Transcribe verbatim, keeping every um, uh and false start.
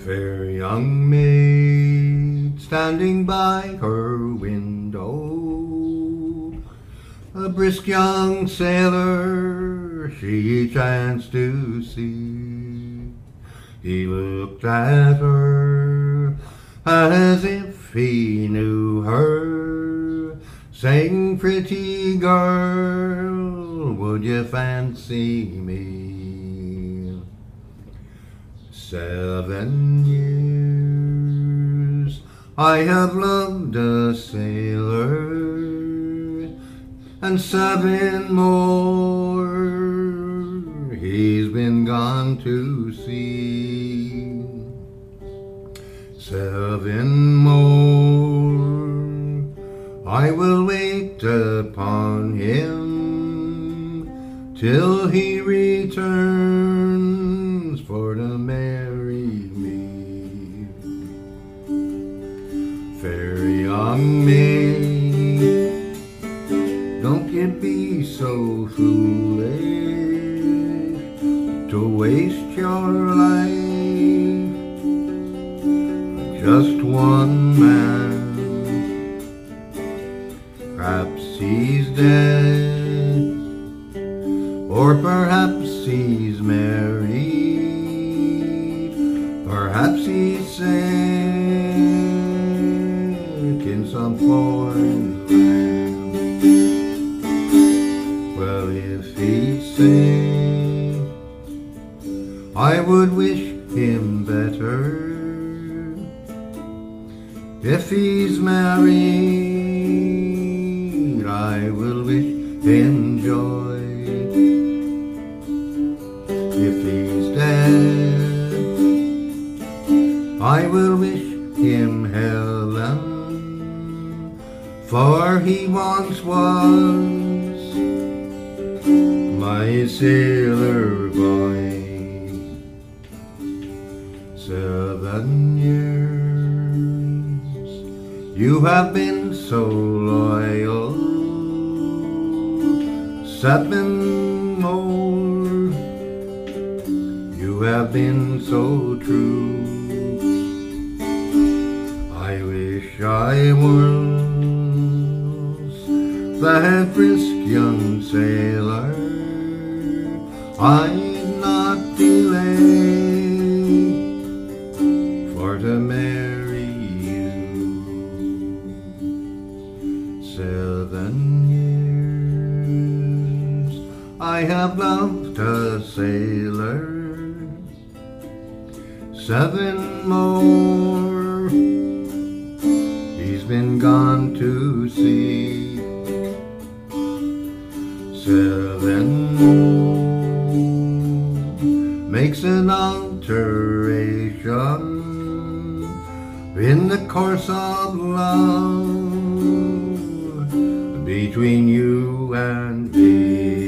Fair young maid standing by her window, a brisk young sailor she chanced to see. He looked at her as if he knew her, saying, "Pretty girl, would you fancy me?" Seven years I have loved a sailor, and seven more he's been gone to sea. Seven more I will wait upon him till he returns for to marry me. Fair young maid, don't you be so foolish to waste your life on just one man. Perhaps he's dead, or perhaps he's married, perhaps he's sick in some foreign land. Well, if he's sick, I would wish him better. If he's married, I will wish him joy. If he's dead, I will wish him heaven, for he once was my sailor boy. Seven years you have been so loyal, seven more you have been so true. I wish I was that brisk young sailor, I'd not delay for to marry you. Seven years I have loved a sailor, seven more he's been gone to sea. Seven more makes an alteration in the course of love between you and me.